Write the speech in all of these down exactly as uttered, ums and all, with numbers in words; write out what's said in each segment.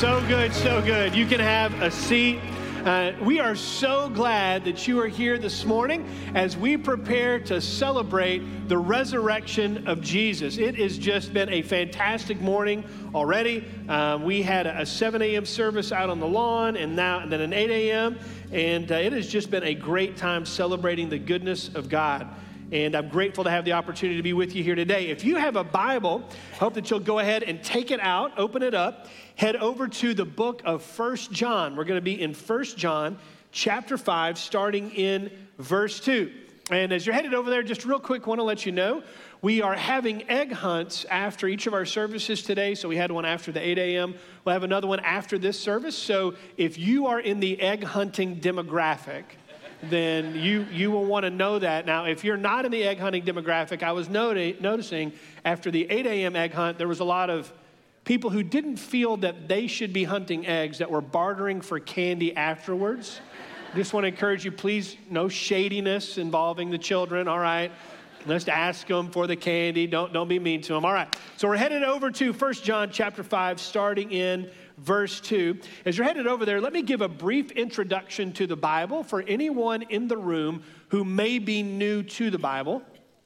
So good, so good. You can have a seat. Uh, we are so glad that you are here this morning as we prepare to celebrate the resurrection of Jesus. It has just been a fantastic morning already. Um, we had a seven a.m. service out on the lawn, and now and then an eight a.m., and uh, it has just been a great time celebrating the goodness of God. And I'm grateful to have the opportunity to be with you here today. If you have a Bible, I hope that you'll go ahead and take it out, open it up, head over to the book of First John. We're going to be in First John chapter five, starting in verse two. And as you're headed over there, just real quick, I want to let you know, we are having egg hunts after each of our services today. So we had one after the eight a.m. We'll have another one after this service. So if you are in the egg hunting demographic, then you you will want to know that. Now, if you're not in the egg hunting demographic, I was noti- noticing after the eight a.m. egg hunt, there was a lot of people who didn't feel that they should be hunting eggs that were bartering for candy afterwards. I just want to encourage you, please, no shadiness involving the children, all right? Let's ask them for the candy. Don't, don't be mean to them. All right, so we're headed over to First John chapter five, starting in verse two. As you're headed over there, let me give a brief introduction to the Bible for anyone in the room who may be new to the Bible,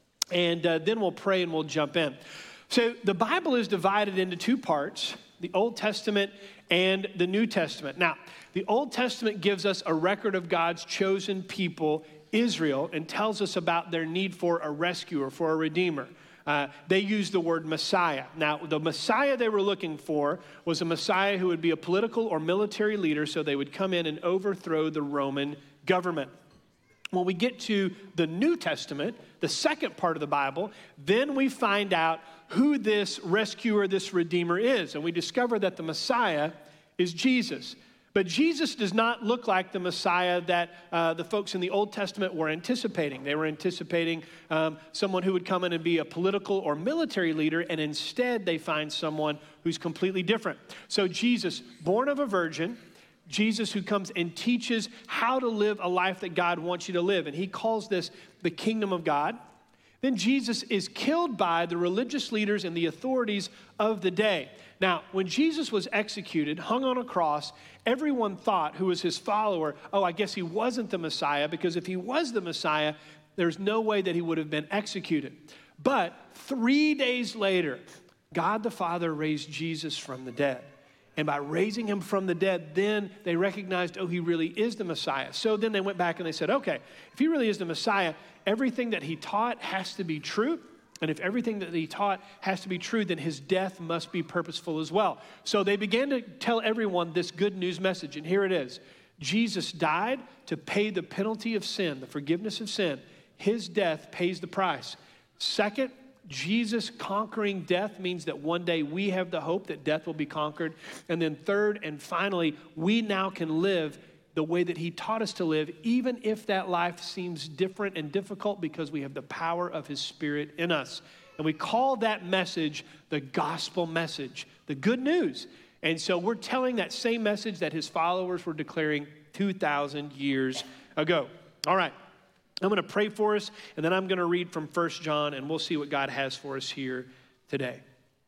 and uh, then we'll pray and we'll jump in. So the Bible is divided into two parts, the Old Testament and the New Testament. Now, the Old Testament gives us a record of God's chosen people, Israel, and tells us about their need for a rescuer, for a redeemer. Uh, they use the word Messiah. Now, the Messiah they were looking for was a Messiah who would be a political or military leader, so they would come in and overthrow the Roman government. When we get to the New Testament, the second part of the Bible, then we find out who this rescuer, this redeemer is, and we discover that the Messiah is Jesus. But Jesus does not look like the Messiah that uh, the folks in the Old Testament were anticipating. They were anticipating um, someone who would come in and be a political or military leader, and instead they find someone who's completely different. So Jesus, born of a virgin, Jesus who comes and teaches how to live a life that God wants you to live, and he calls this the kingdom of God. Then Jesus is killed by the religious leaders and the authorities of the day. Now, when Jesus was executed, hung on a cross, everyone thought who was his follower, oh, I guess he wasn't the Messiah, because if he was the Messiah, there's no way that he would have been executed. But three days later, God the Father raised Jesus from the dead. And by raising him from the dead, then they recognized, oh, he really is the Messiah. So then they went back and they said, okay, if he really is the Messiah, everything that he taught has to be true. And if everything that he taught has to be true, then his death must be purposeful as well. So they began to tell everyone this good news message. And here it is. Jesus died to pay the penalty of sin, the forgiveness of sin. His death pays the price. Second, Jesus conquering death means that one day we have the hope that death will be conquered. And then third and finally, we now can live the way that he taught us to live, even if that life seems different and difficult, because we have the power of his Spirit in us. And we call that message the gospel message, the good news. And so we're telling that same message that his followers were declaring two thousand years ago. All right, I'm going to pray for us, and then I'm going to read from First John, and we'll see what God has for us here today.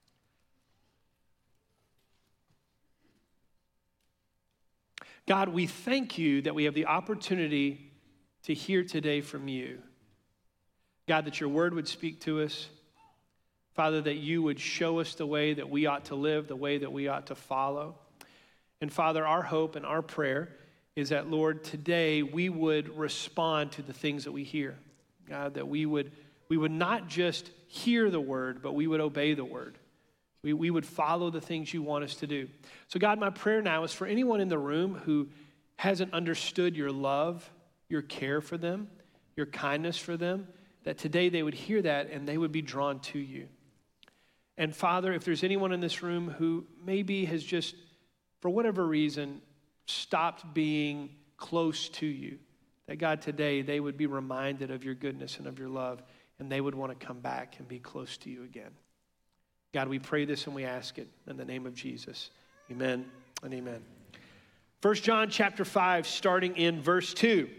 God, we thank you that we have the opportunity to hear today from you. God, that your word would speak to us. Father, that you would show us the way that we ought to live, the way that we ought to follow. And Father, our hope and our prayer is that, Lord, today we would respond to the things that we hear. God, that we would, we would not just hear the word, but we would obey the word. We, we would follow the things you want us to do. So God, my prayer now is for anyone in the room who hasn't understood your love, your care for them, your kindness for them, that today they would hear that and they would be drawn to you. And Father, if there's anyone in this room who maybe has just, for whatever reason, stopped being close to you, that God, today they would be reminded of your goodness and of your love, and they would want to come back and be close to you again. God, we pray this and we ask it in the name of Jesus. Amen and amen. First John chapter five, starting in verse two.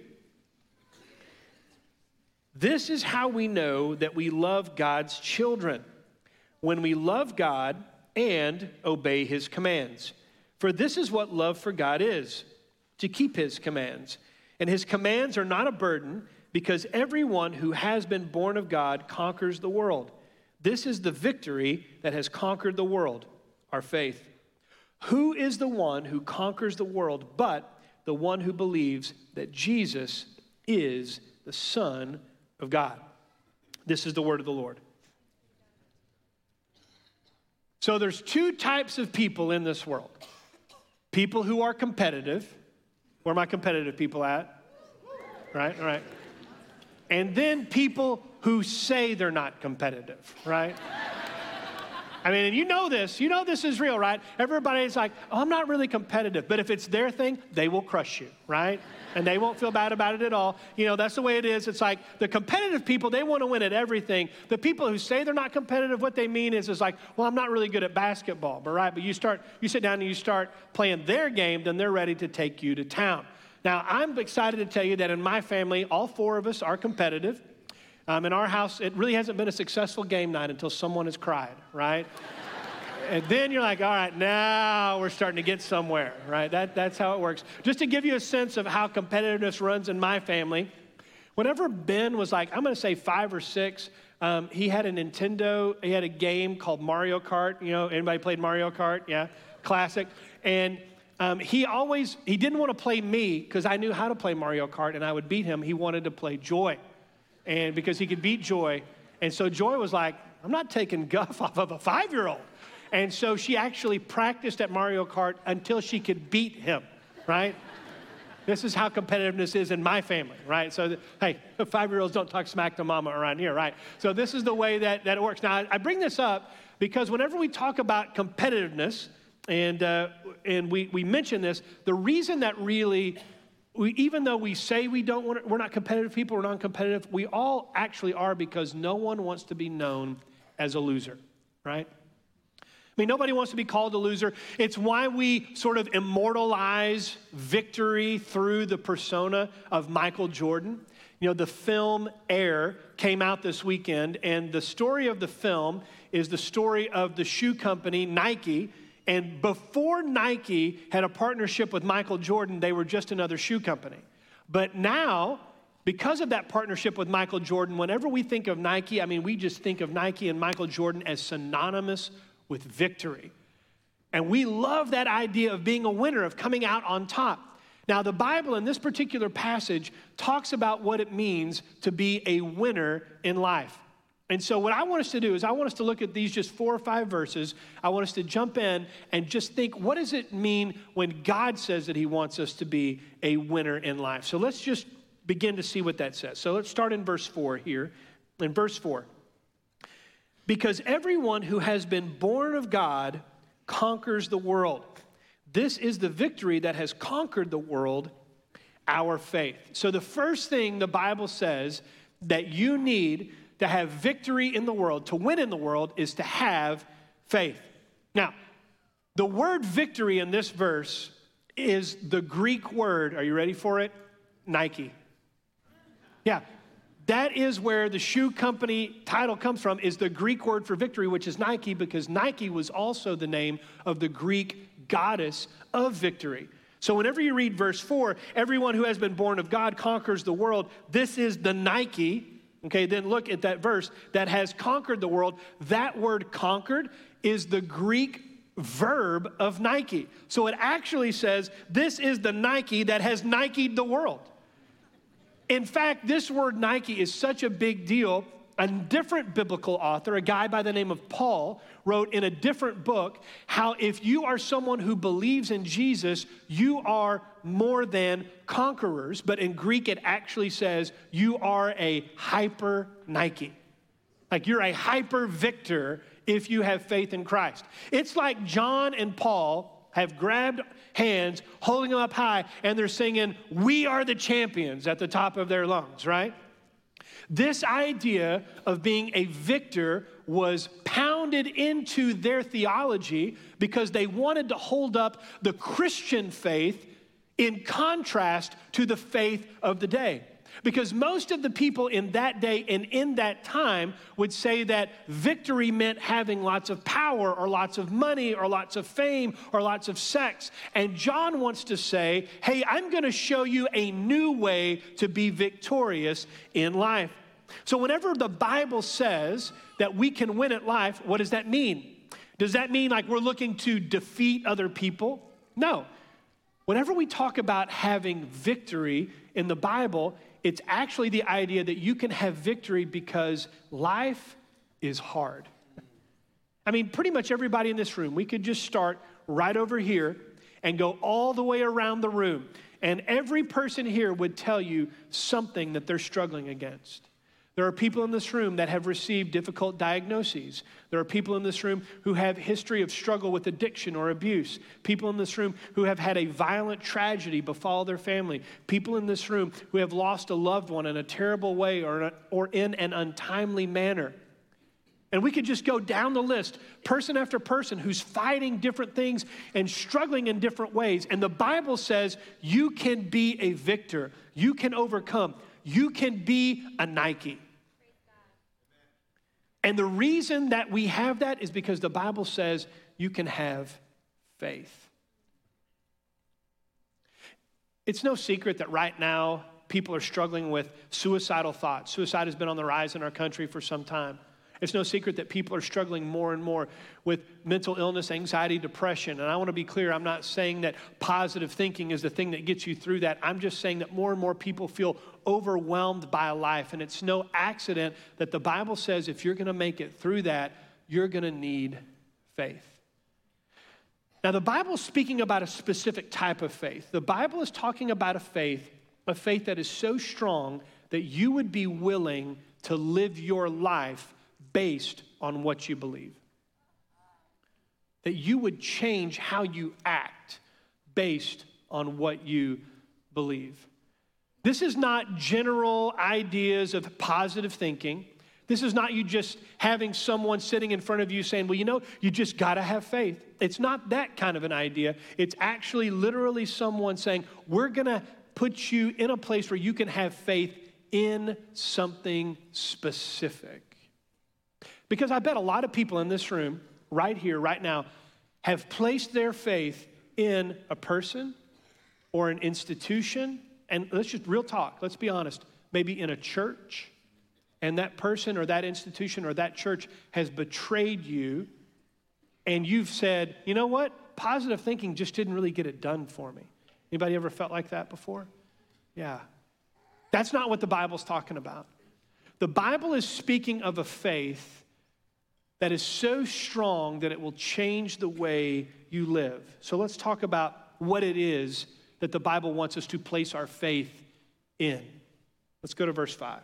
This is how we know that we love God's children, when we love God and obey his commands. For this is what love for God is, to keep his commands. And his commands are not a burden, because everyone who has been born of God conquers the world. This is the victory that has conquered the world, our faith. Who is the one who conquers the world but the one who believes that Jesus is the Son of God? This is the word of the Lord. So there's two types of people in this world. People who are competitive. Where are my competitive people at? Right, right. And then people who say they're not competitive, right? I mean, and you know this. You know this is real, right? Everybody's like, oh, I'm not really competitive. But if it's their thing, they will crush you, right? And they won't feel bad about it at all. You know, that's the way it is. It's like the competitive people, they want to win at everything. The people who say they're not competitive, what they mean is, is like, well, I'm not really good at basketball, but right? But you start, you sit down and you start playing their game, then they're ready to take you to town. Now, I'm excited to tell you that in my family, all four of us are competitive. Um, in our house, it really hasn't been a successful game night until someone has cried, right? And then you're like, all right, now we're starting to get somewhere, right? That, that's how it works. Just to give you a sense of how competitiveness runs in my family, whenever Ben was like, I'm going to say five or six, um, he had a Nintendo, he had a game called Mario Kart. You know, anybody played Mario Kart? Yeah, classic. And um, he always, he didn't want to play me because I knew how to play Mario Kart and I would beat him. He wanted to play Joy. And because he could beat Joy. And so Joy was like, I'm not taking guff off of a five-year-old. And so she actually practiced at Mario Kart until she could beat him, right? This is how competitiveness is in my family, right? So, hey, five-year-olds don't talk smack to mama around here, right? So this is the way that, that it works. Now, I bring this up because whenever we talk about competitiveness, and uh, and we, we mention this, the reason that really, we, even though we say we don't want to, we're not competitive people, we're non-competitive, we all actually are because no one wants to be known as a loser, right? I mean, nobody wants to be called a loser. It's why we sort of immortalize victory through the persona of Michael Jordan. You know, the film Air came out this weekend, and the story of the film is the story of the shoe company Nike. And before Nike had a partnership with Michael Jordan, they were just another shoe company. But now, because of that partnership with Michael Jordan, whenever we think of Nike, I mean, we just think of Nike and Michael Jordan as synonymous with victory. And we love that idea of being a winner, of coming out on top. Now, the Bible in this particular passage talks about what it means to be a winner in life. And so what I want us to do is I want us to look at these just four or five verses. I want us to jump in and just think, what does it mean when God says that he wants us to be a winner in life? So let's just begin to see what that says. So let's start in verse four here. In verse four. Because everyone who has been born of God conquers the world. This is the victory that has conquered the world, our faith. So the first thing the Bible says that you need to have victory in the world, to win in the world, is to have faith. Now, the word victory in this verse is the Greek word, are you ready for it? Nike. Yeah, that is where the shoe company title comes from, is the Greek word for victory, which is Nike, because Nike was also the name of the Greek goddess of victory. So whenever you read verse four, everyone who has been born of God conquers the world. This is the Nike. Okay, then look at that verse that has conquered the world. That word conquered is the Greek verb of Nike. So it actually says, this is the Nike that has Nike'd the world. In fact, this word Nike is such a big deal. A different biblical author, a guy by the name of Paul, wrote in a different book how if you are someone who believes in Jesus, you are more than conquerors. But in Greek, it actually says you are a hyper Nike. Like you're a hyper victor if you have faith in Christ. It's like John and Paul have grabbed hands, holding them up high, and they're singing, "We are the champions" at the top of their lungs, right? This idea of being a victor was pounded into their theology because they wanted to hold up the Christian faith in contrast to the faith of the day. Because most of the people in that day and in that time would say that victory meant having lots of power or lots of money or lots of fame or lots of sex. And John wants to say, hey, I'm going to show you a new way to be victorious in life. So whenever the Bible says that we can win at life, what does that mean? Does that mean like we're looking to defeat other people? No. Whenever we talk about having victory in the Bible, it's actually the idea that you can have victory because life is hard. I mean, pretty much everybody in this room, we could just start right over here and go all the way around the room. And every person here would tell you something that they're struggling against. There are people in this room that have received difficult diagnoses. There are people in this room who have history of struggle with addiction or abuse. People in this room who have had a violent tragedy befall their family. People in this room who have lost a loved one in a terrible way or, or in an untimely manner. And we could just go down the list, person after person who's fighting different things and struggling in different ways. And the Bible says you can be a victor. You can overcome. You can be a Nike. And the reason that we have that is because the Bible says you can have faith. It's no secret that right now people are struggling with suicidal thoughts. Suicide has been on the rise in our country for some time. It's no secret that people are struggling more and more with mental illness, anxiety, depression. And I want to be clear, I'm not saying that positive thinking is the thing that gets you through that. I'm just saying that more and more people feel overwhelmed by life. And it's no accident that the Bible says if you're going to make it through that, you're going to need faith. Now, the Bible's speaking about a specific type of faith. The Bible is talking about a faith, a faith that is so strong that you would be willing to live your life based on what you believe. That you would change how you act based on what you believe. This is not general ideas of positive thinking. This is not you just having someone sitting in front of you saying, well, you know, you just got to have faith. It's not that kind of an idea. It's actually literally someone saying, we're going to put you in a place where you can have faith in something specific. Because I bet a lot of people in this room, right here, right now, have placed their faith in a person or an institution. And let's just real talk, let's be honest, maybe in a church. And that person or that institution or that church has betrayed you. And you've said, you know what? Positive thinking just didn't really get it done for me. Anybody ever felt like that before? Yeah. That's not what the Bible's talking about. The Bible is speaking of a faith that is so strong that it will change the way you live. So let's talk about what it is that the Bible wants us to place our faith in. Let's go to verse five.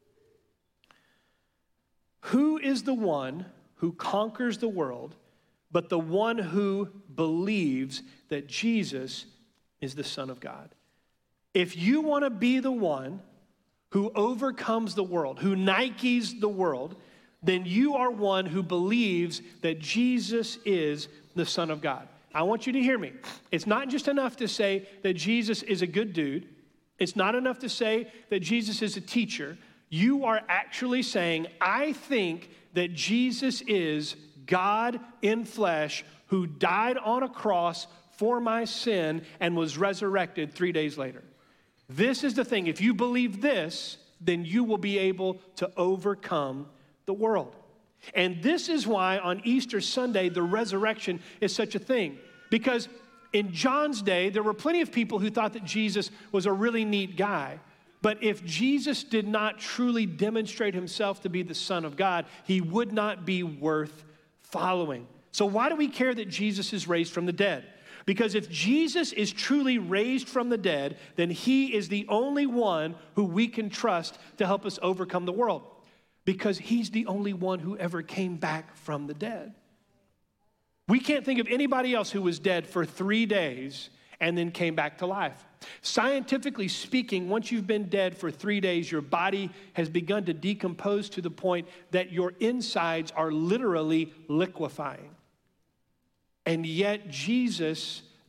Who is the one who conquers the world, but the one who believes that Jesus is the Son of God? If you want to be the one who overcomes the world, who Nikes the world, then you are one who believes that Jesus is the Son of God. I want you to hear me. It's not just enough to say that Jesus is a good dude. It's not enough to say that Jesus is a teacher. You are actually saying, I think that Jesus is God in flesh who died on a cross for my sin and was resurrected three days later. This is the thing. If you believe this, then you will be able to overcome the world. And this is why on Easter Sunday, the resurrection is such a thing. Because in John's day, there were plenty of people who thought that Jesus was a really neat guy. But if Jesus did not truly demonstrate himself to be the Son of God, he would not be worth following. So why do we care that Jesus is raised from the dead? Because if Jesus is truly raised from the dead, then he is the only one who we can trust to help us overcome the world. Because he's the only one who ever came back from the dead. We can't think of anybody else who was dead for three days and then came back to life. Scientifically speaking, once you've been dead for three days, your body has begun to decompose to the point that your insides are literally liquefying. And yet Jesus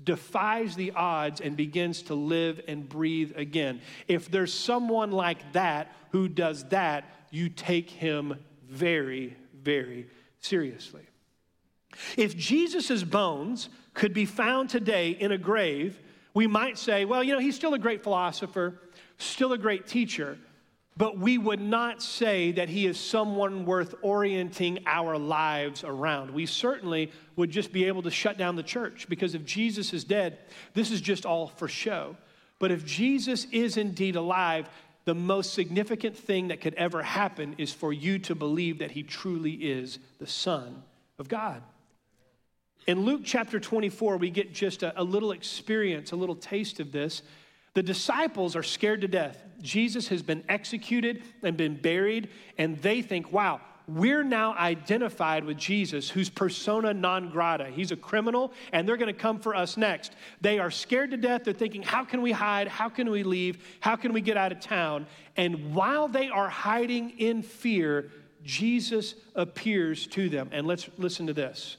defies the odds and begins to live and breathe again. If there's someone like that who does that, you take him very, very seriously. If Jesus' bones could be found today in a grave, we might say, well, you know, he's still a great philosopher, still a great teacher, but we would not say that he is someone worth orienting our lives around. We certainly would just be able to shut down the church, because if Jesus is dead, this is just all for show. But if Jesus is indeed alive, the most significant thing that could ever happen is for you to believe that he truly is the Son of God. In Luke chapter twenty-four, we get just a, a little experience, a little taste of this. The disciples are scared to death. Jesus has been executed and been buried, and they think, wow, we're now identified with Jesus, who's persona non grata. He's a criminal, and they're going to come for us next. They are scared to death. They're thinking, how can we hide? How can we leave? How can we get out of town? And while they are hiding in fear, Jesus appears to them. And let's listen to this.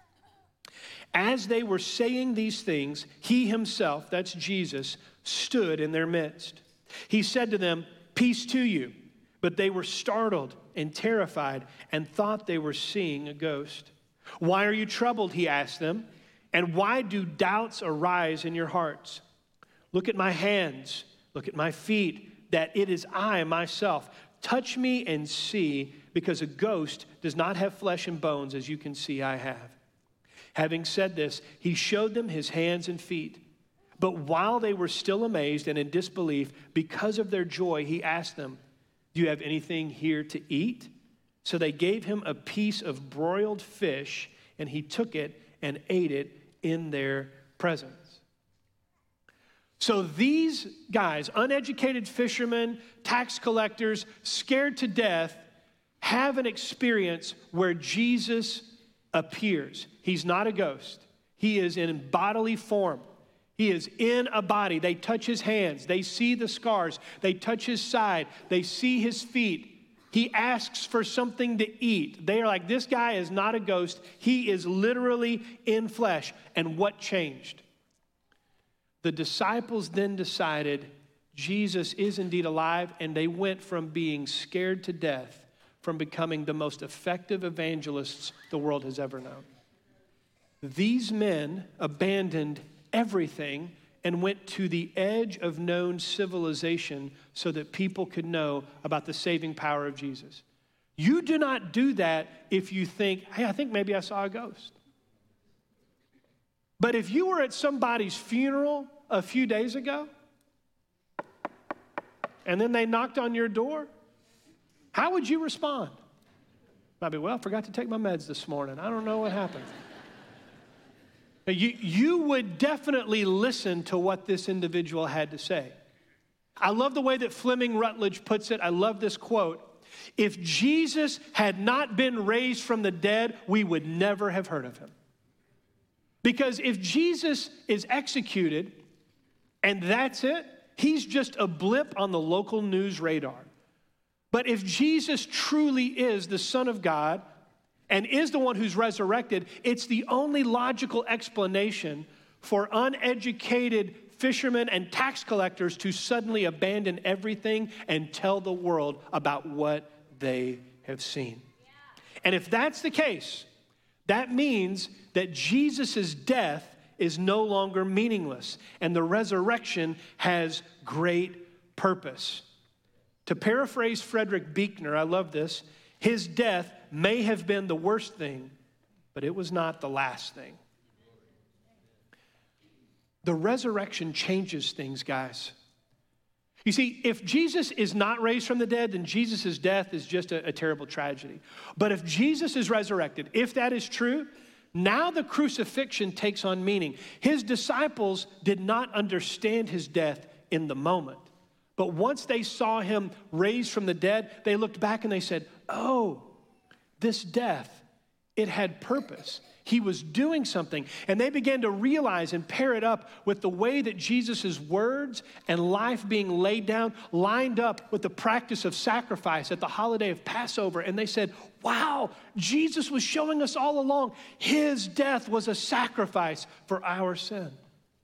As they were saying these things, he himself, that's Jesus, stood in their midst. He said to them, peace to you. But they were startled and terrified and thought they were seeing a ghost. Why are you troubled, he asked them, and why do doubts arise in your hearts? Look at my hands, look at my feet, that it is I myself. Touch me and see, because a ghost does not have flesh and bones, as you can see I have. Having said this, he showed them his hands and feet. But while they were still amazed and in disbelief, because of their joy, he asked them, do you have anything here to eat? So they gave him a piece of broiled fish, and he took it and ate it in their presence. So these guys, uneducated fishermen, tax collectors, scared to death, have an experience where Jesus appears. He's not a ghost. He is in bodily form. He is in a body. They touch his hands. They see the scars. They touch his side. They see his feet. He asks for something to eat. They are like, this guy is not a ghost. He is literally in flesh. And what changed? The disciples then decided Jesus is indeed alive, and they went from being scared to death from becoming the most effective evangelists the world has ever known. These men abandoned everything and went to the edge of known civilization so that people could know about the saving power of Jesus. You do not do that if you think, hey, I think maybe I saw a ghost. But if you were at somebody's funeral a few days ago, and then they knocked on your door, how would you respond? Might be, well, I forgot to take my meds this morning. I don't know what happened. You, you would definitely listen to what this individual had to say. I love the way that Fleming Rutledge puts it. I love this quote. If Jesus had not been raised from the dead, we would never have heard of him. Because if Jesus is executed and that's it, he's just a blip on the local news radar. But if Jesus truly is the Son of God and is the one who's resurrected, it's the only logical explanation for uneducated fishermen and tax collectors to suddenly abandon everything and tell the world about what they have seen. Yeah. And if that's the case, that means that Jesus' death is no longer meaningless, and the resurrection has great purpose. To paraphrase Frederick Buechner, I love this, his death may have been the worst thing, but it was not the last thing. The resurrection changes things, guys. You see, if Jesus is not raised from the dead, then Jesus' death is just a, a terrible tragedy. But if Jesus is resurrected, if that is true, now the crucifixion takes on meaning. His disciples did not understand his death in the moment. But once they saw him raised from the dead, they looked back and they said, oh, this death, it had purpose. He was doing something. And they began to realize and pair it up with the way that Jesus' words and life being laid down lined up with the practice of sacrifice at the holiday of Passover. And they said, wow, Jesus was showing us all along his death was a sacrifice for our sin.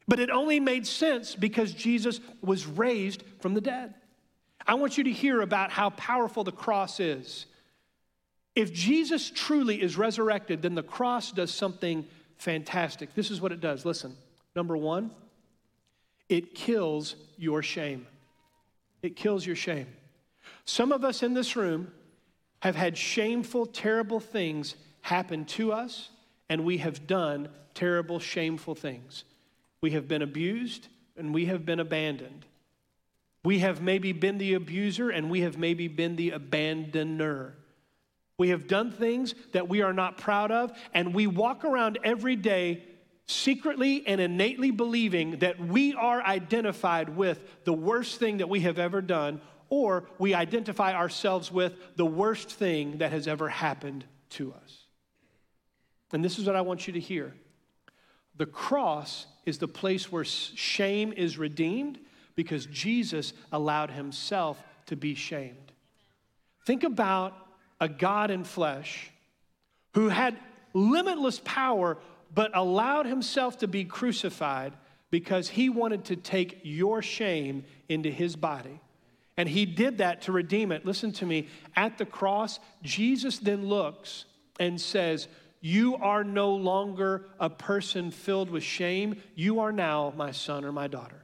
But it only made sense because Jesus was raised from the dead. I want you to hear about how powerful the cross is. If Jesus truly is resurrected, then the cross does something fantastic. This is what it does. Listen, number one, it kills your shame. It kills your shame. Some of us in this room have had shameful, terrible things happen to us, and we have done terrible, shameful things. We have been abused, and we have been abandoned. We have maybe been the abuser, and we have maybe been the abandoner. We have done things that we are not proud of, and we walk around every day secretly and innately believing that we are identified with the worst thing that we have ever done, or we identify ourselves with the worst thing that has ever happened to us. And this is what I want you to hear. The cross is the place where shame is redeemed because Jesus allowed himself to be shamed. Think about a God in flesh who had limitless power but allowed himself to be crucified because he wanted to take your shame into his body. And he did that to redeem it. Listen to me. At the cross, Jesus then looks and says, you are no longer a person filled with shame. You are now my son or my daughter.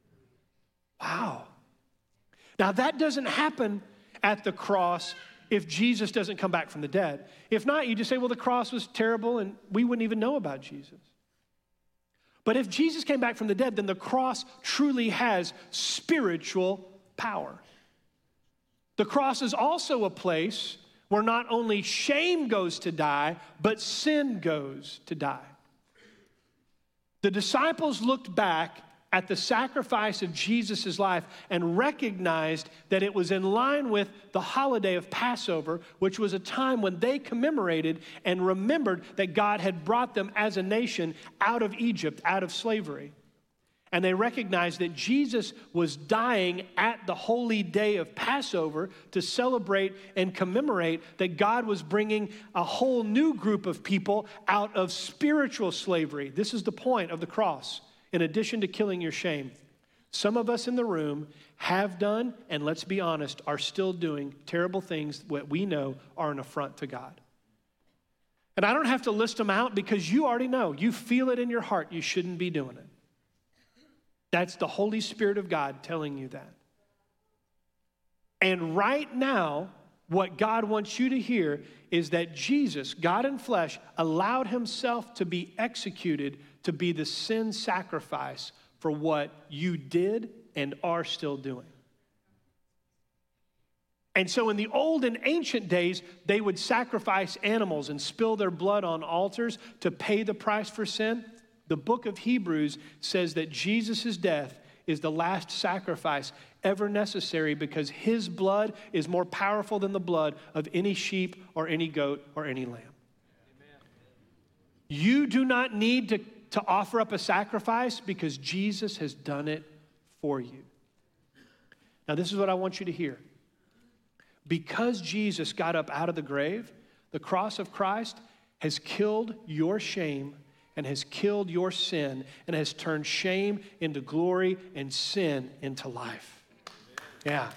Wow. Now that doesn't happen at the cross if Jesus doesn't come back from the dead. If not, you just say, well, the cross was terrible and we wouldn't even know about Jesus. But if Jesus came back from the dead, then the cross truly has spiritual power. The cross is also a place where not only shame goes to die, but sin goes to die. The disciples looked back at the sacrifice of Jesus' life and recognized that it was in line with the holiday of Passover, which was a time when they commemorated and remembered that God had brought them as a nation out of Egypt, out of slavery. And they recognized that Jesus was dying at the holy day of Passover to celebrate and commemorate that God was bringing a whole new group of people out of spiritual slavery. This is the point of the cross. In addition to killing your shame, some of us in the room have done, and let's be honest, are still doing terrible things that we know are an affront to God. And I don't have to list them out because you already know. You feel it in your heart. You shouldn't be doing it. That's the Holy Spirit of God telling you that. And right now, what God wants you to hear is that Jesus, God in flesh, allowed himself to be executed to be the sin sacrifice for what you did and are still doing. And so in the old and ancient days, they would sacrifice animals and spill their blood on altars to pay the price for sin. The book of Hebrews says that Jesus' death is the last sacrifice ever necessary because his blood is more powerful than the blood of any sheep or any goat or any lamb. Amen. You do not need to, to offer up a sacrifice because Jesus has done it for you. Now, this is what I want you to hear. Because Jesus got up out of the grave, the cross of Christ has killed your shame and has killed your sin and has turned shame into glory and sin into life. Yeah.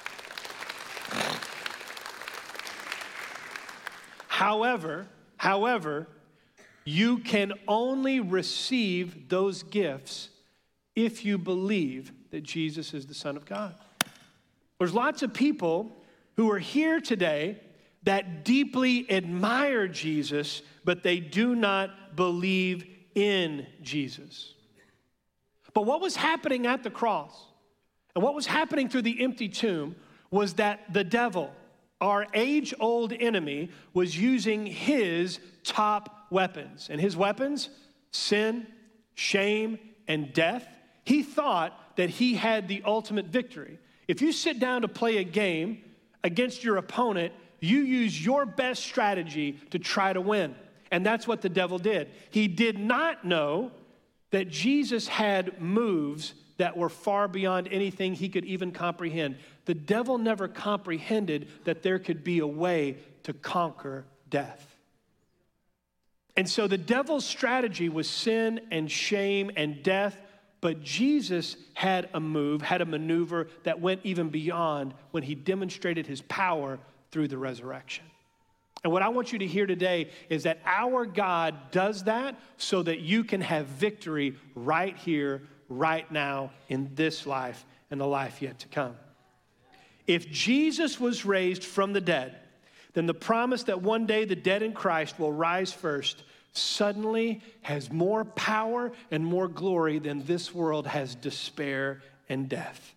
However, however, you can only receive those gifts if you believe that Jesus is the Son of God. There's lots of people who are here today that deeply admire Jesus, but they do not believe in Jesus. But what was happening at the cross and what was happening through the empty tomb was that the devil, our age-old enemy, was using his top weapons. And his weapons, sin, shame, and death. He thought that he had the ultimate victory. If you sit down to play a game against your opponent, you use your best strategy to try to win. And that's what the devil did. He did not know that Jesus had moves that were far beyond anything he could even comprehend. The devil never comprehended that there could be a way to conquer death. And so the devil's strategy was sin and shame and death, but Jesus had a move, had a maneuver that went even beyond when he demonstrated his power through the resurrection. And what I want you to hear today is that our God does that so that you can have victory right here, right now, in this life and the life yet to come. If Jesus was raised from the dead, then the promise that one day the dead in Christ will rise first suddenly has more power and more glory than this world has despair and death.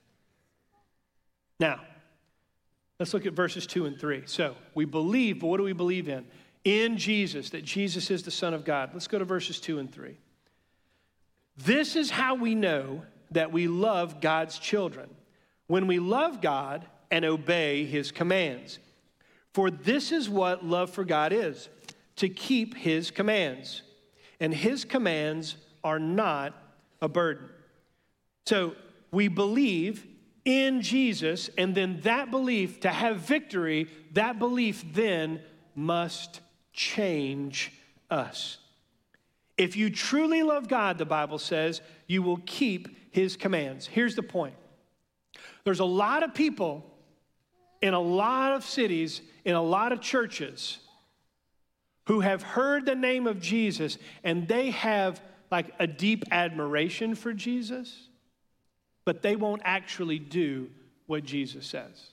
Now, let's look at verses two and three. So we believe, but what do we believe in? In Jesus, that Jesus is the Son of God. Let's go to verses two and three. This is how we know that we love God's children, when we love God and obey his commands. For this is what love for God is, to keep his commands. And his commands are not a burden. So we believe in Jesus, and then that belief, to have victory, that belief then must change us. If you truly love God, the Bible says, you will keep his commands. Here's the point. There's a lot of people in a lot of cities, in a lot of churches, who have heard the name of Jesus, and they have like a deep admiration for Jesus, but they won't actually do what Jesus says.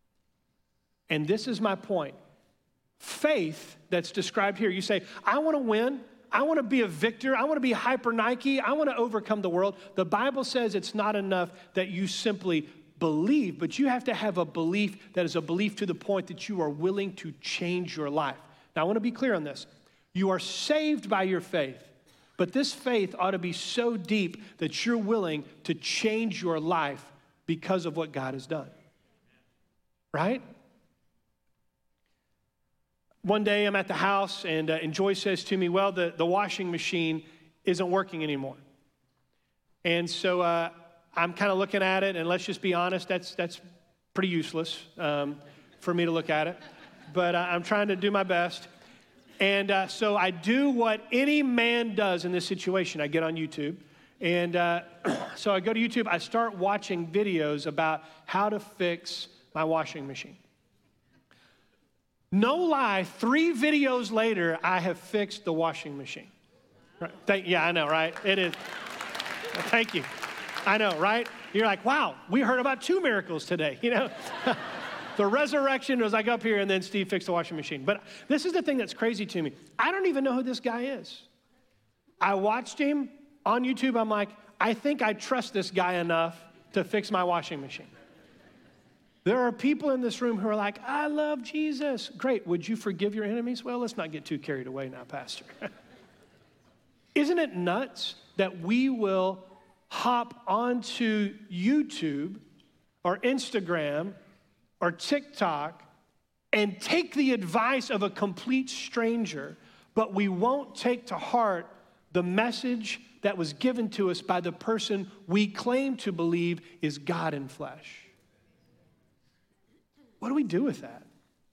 And this is my point. Faith that's described here, you say, I want to win. I want to be a victor. I want to be hyper Nike. I want to overcome the world. The Bible says it's not enough that you simply believe, but you have to have a belief that is a belief to the point that you are willing to change your life. Now, I want to be clear on this. You are saved by your faith, but this faith ought to be so deep that you're willing to change your life because of what God has done. Right? One day I'm at the house, and, uh, and Joy says to me, well, the, the washing machine isn't working anymore. And so uh, I'm kind of looking at it, and let's just be honest, that's, that's pretty useless um, for me to look at it. But uh, I'm trying to do my best. And uh, so I do what any man does in this situation. I get on YouTube. And uh, so I go to YouTube. I start watching videos about how to fix my washing machine. No lie, three videos later, I have fixed the washing machine. Right. Thank, yeah, I know, right? It is. Thank you. I know, right? You're like, wow, we heard about two miracles today, you know? The resurrection was like up here, and then Steve fixed the washing machine. But this is the thing that's crazy to me. I don't even know who this guy is. I watched him on YouTube. I'm like, I think I trust this guy enough to fix my washing machine. There are people in this room who are like, I love Jesus. Great. Would you forgive your enemies? Well, let's not get too carried away now, Pastor. Isn't it nuts that we will hop onto YouTube or Instagram or TikTok and take the advice of a complete stranger, but we won't take to heart the message that was given to us by the person we claim to believe is God in flesh? What do we do with that?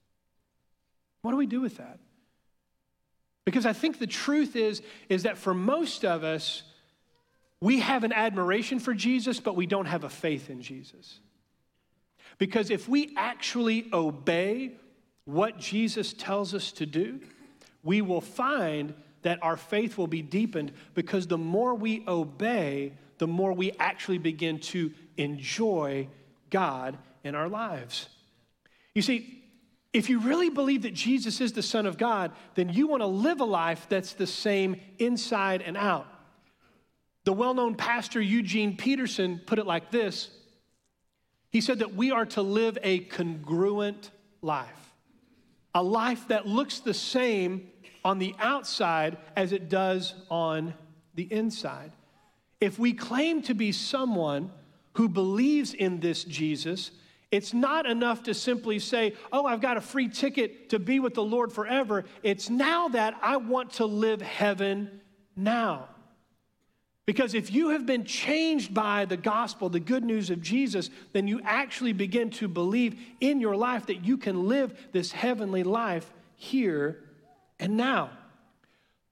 What do we do with that? Because I think the truth is, is that for most of us, we have an admiration for Jesus, but we don't have a faith in Jesus. Because if we actually obey what Jesus tells us to do, we will find that our faith will be deepened, because the more we obey, the more we actually begin to enjoy God in our lives. You see, if you really believe that Jesus is the Son of God, then you want to live a life that's the same inside and out. The well-known pastor Eugene Peterson put it like this. He said that we are to live a congruent life, a life that looks the same on the outside as it does on the inside. If we claim to be someone who believes in this Jesus, it's not enough to simply say, oh, I've got a free ticket to be with the Lord forever. It's now that I want to live heaven now. Because if you have been changed by the gospel, the good news of Jesus, then you actually begin to believe in your life that you can live this heavenly life here and now.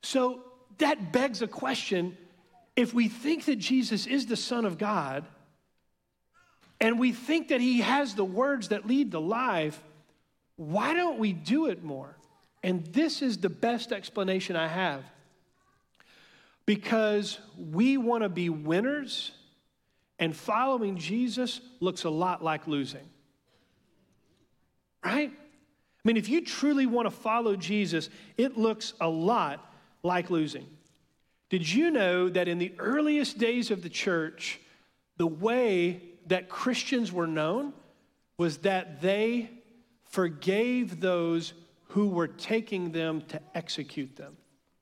So that begs a question. If we think that Jesus is the Son of God, and we think that he has the words that lead to life, why don't we do it more? And this is the best explanation I have. Because we want to be winners, and following Jesus looks a lot like losing. Right? I mean, if you truly want to follow Jesus, it looks a lot like losing. Did you know that in the earliest days of the church, the way that Christians were known was that they forgave those who were taking them to execute them?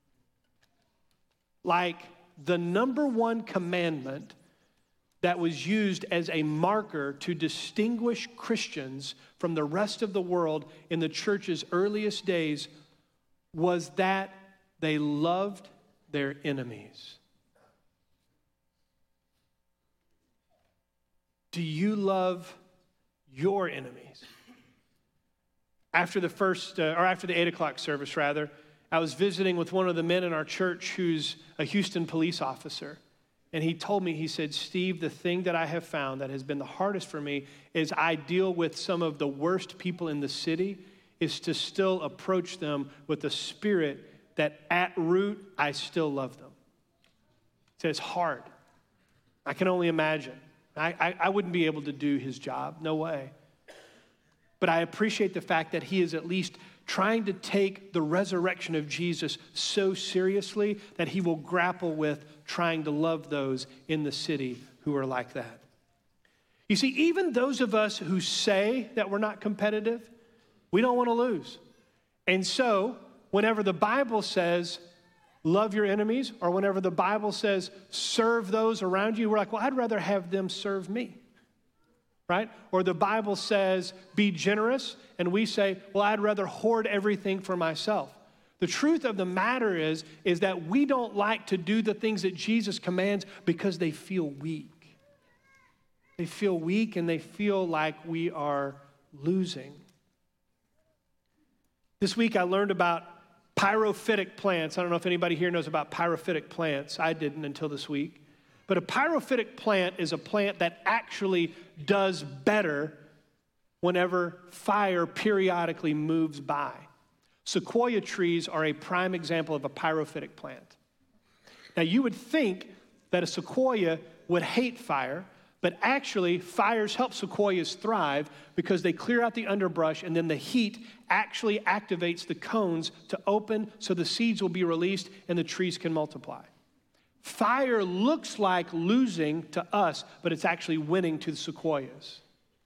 Like the number one commandment that was used as a marker to distinguish Christians from the rest of the world in the church's earliest days was that they loved their enemies. Do you love your enemies? After the first, uh, or after the eight o'clock service, rather, I was visiting with one of the men in our church who's a Houston police officer. And he told me, he said, Steve, the thing that I have found that has been the hardest for me is I deal with some of the worst people in the city, is to still approach them with the spirit that at root, I still love them. He said, it's hard. I can only imagine. I, I, I wouldn't be able to do his job, no way. But I appreciate the fact that he is at least trying to take the resurrection of Jesus so seriously that he will grapple with trying to love those in the city who are like that. You see, even those of us who say that we're not competitive, we don't want to lose. And so, whenever the Bible says, love your enemies, or whenever the Bible says, serve those around you, we're like, well, I'd rather have them serve me. Right? Or the Bible says, be generous, and we say, well, I'd rather hoard everything for myself. The truth of the matter is, is that we don't like to do the things that Jesus commands because they feel weak. They feel weak and they feel like we are losing. This week I learned about pyrophytic plants. I don't know if anybody here knows about pyrophytic plants. I didn't until this week. But a pyrophytic plant is a plant that actually does better whenever fire periodically moves by. Sequoia trees are a prime example of a pyrophytic plant. Now, you would think that a sequoia would hate fire, but actually, fires help sequoias thrive because they clear out the underbrush, and then the heat actually activates the cones to open so the seeds will be released and the trees can multiply. Fire looks like losing to us, but it's actually winning to the sequoias.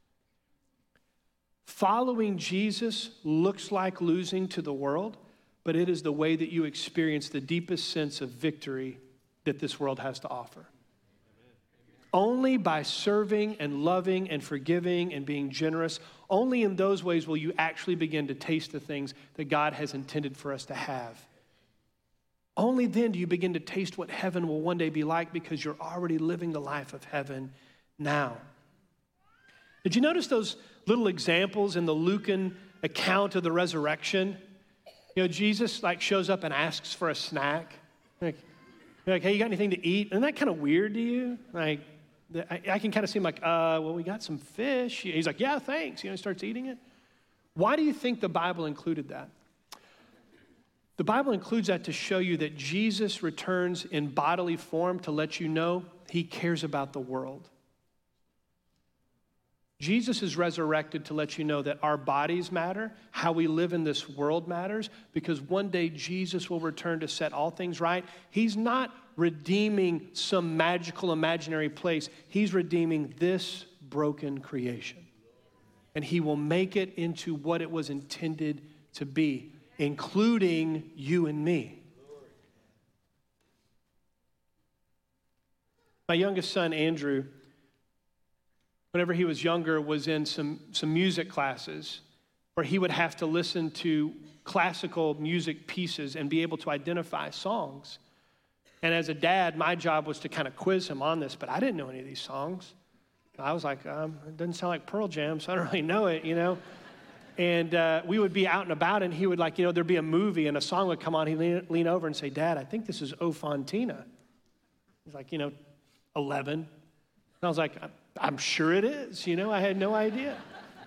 Following Jesus looks like losing to the world, but it is the way that you experience the deepest sense of victory that this world has to offer. Only by serving and loving and forgiving and being generous, only in those ways will you actually begin to taste the things that God has intended for us to have. Only then do you begin to taste what heaven will one day be like because you're already living the life of heaven now. Did you notice those little examples in the Lucan account of the resurrection? You know, Jesus like shows up and asks for a snack. Like, like hey, you got anything to eat? Isn't that kind of weird to you? Like, I, I can kind of seem like, uh, well, we got some fish. He's like, yeah, thanks. You know, he starts eating it. Why do you think the Bible included that? The Bible includes that to show you that Jesus returns in bodily form to let you know he cares about the world. Jesus is resurrected to let you know that our bodies matter, how we live in this world matters, because one day Jesus will return to set all things right. He's not redeeming some magical imaginary place. He's redeeming this broken creation. And he will make it into what it was intended to be, including you and me. My youngest son, Andrew, whenever he was younger, was in some, some music classes where he would have to listen to classical music pieces and be able to identify songs. And as a dad, my job was to kind of quiz him on this, but I didn't know any of these songs. I was like, um, it doesn't sound like Pearl Jam, so I don't really know it, you know. And uh, we would be out and about, and he would like, you know, there'd be a movie and a song would come on. He'd lean, lean over and say, Dad, I think this is O Fontina. He's like, you know, eleven. And I was like, I'm sure it is. You know, I had no idea.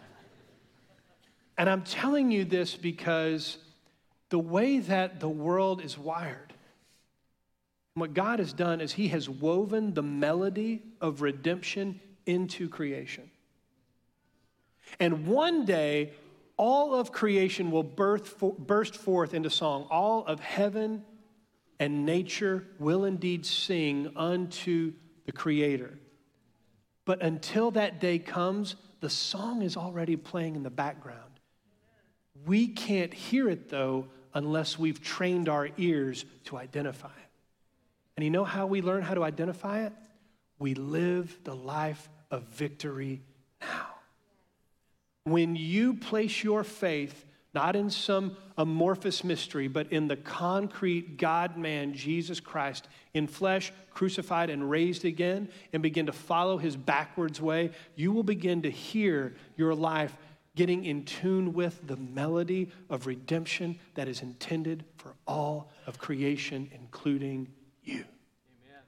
And I'm telling you this because the way that the world is wired, what God has done is he has woven the melody of redemption into creation. And one day, all of creation will birth for, burst forth into song. All of heaven and nature will indeed sing unto the Creator. But until that day comes, the song is already playing in the background. We can't hear it, though, unless we've trained our ears to identify it. And you know how we learn how to identify it? We live the life of victory now. When you place your faith not in some amorphous mystery, but in the concrete God-man, Jesus Christ, in flesh, crucified and raised again, and begin to follow his backwards way, you will begin to hear your life getting in tune with the melody of redemption that is intended for all of creation, including you. Amen.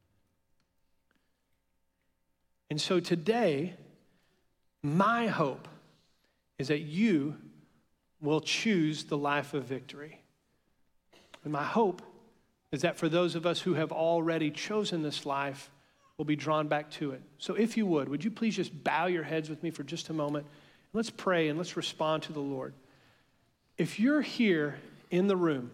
And so today, my hope is that you will choose the life of victory. And my hope is that for those of us who have already chosen this life, we'll be drawn back to it. So if you would, would you please just bow your heads with me for just a moment? Let's pray and let's respond to the Lord. If you're here in the room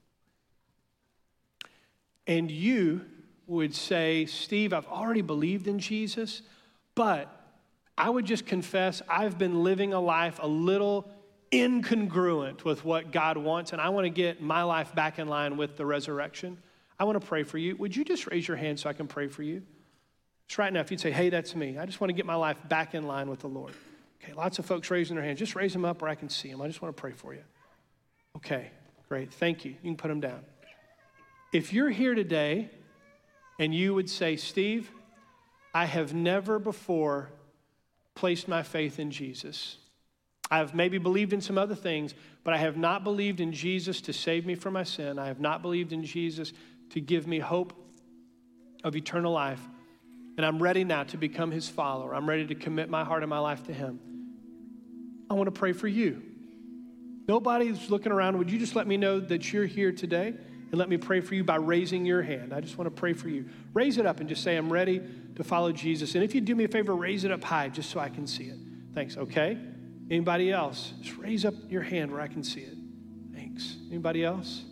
and you would say, Steve, I've already believed in Jesus, but I would just confess I've been living a life a little incongruent with what God wants, and I want to get my life back in line with the resurrection. I want to pray for you. Would you just raise your hand so I can pray for you? Just right now, if you'd say, hey, that's me. I just want to get my life back in line with the Lord. Okay, lots of folks raising their hands. Just raise them up where I can see them. I just want to pray for you. Okay, great. Thank you. You can put them down. If you're here today and you would say, Steve, I have never before placed my faith in Jesus. I've maybe believed in some other things, but I have not believed in Jesus to save me from my sin. I have not believed in Jesus to give me hope of eternal life. And I'm ready now to become his follower. I'm ready to commit my heart and my life to him. I want to pray for you. Nobody's looking around. Would you just let me know that you're here today? And let me pray for you by raising your hand. I just want to pray for you. Raise it up and just say, I'm ready to follow Jesus. And if you do me a favor, raise it up high just so I can see it. Thanks, okay? Anybody else? Just raise up your hand where I can see it. Thanks. Anybody else?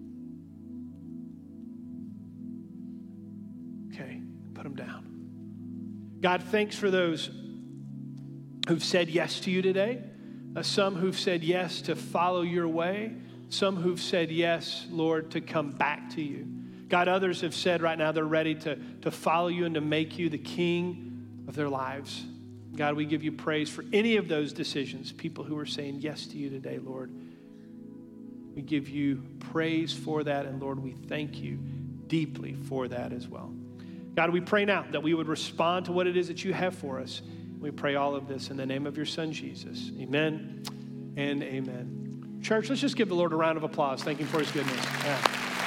Okay, put them down. God, thanks for those who've said yes to you today. Uh, some who've said yes to follow your way. Some who've said yes, Lord, to come back to you. God, others have said right now they're ready to, to follow you and to make you the king of their lives. God, we give you praise for any of those decisions, people who are saying yes to you today, Lord. We give you praise for that, and Lord, we thank you deeply for that as well. God, we pray now that we would respond to what it is that you have for us. We pray all of this in the name of your son, Jesus. Amen and amen. Church, let's just give the Lord a round of applause. Thank him for his goodness. Yeah.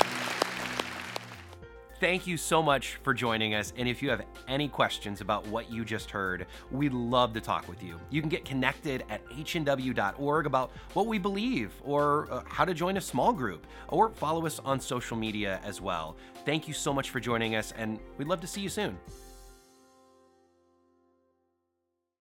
Thank you so much for joining us. And if you have any questions about what you just heard, we'd love to talk with you. You can get connected at h n w dot org about what we believe, or uh, how to join a small group, or follow us on social media as well. Thank you so much for joining us, and we'd love to see you soon.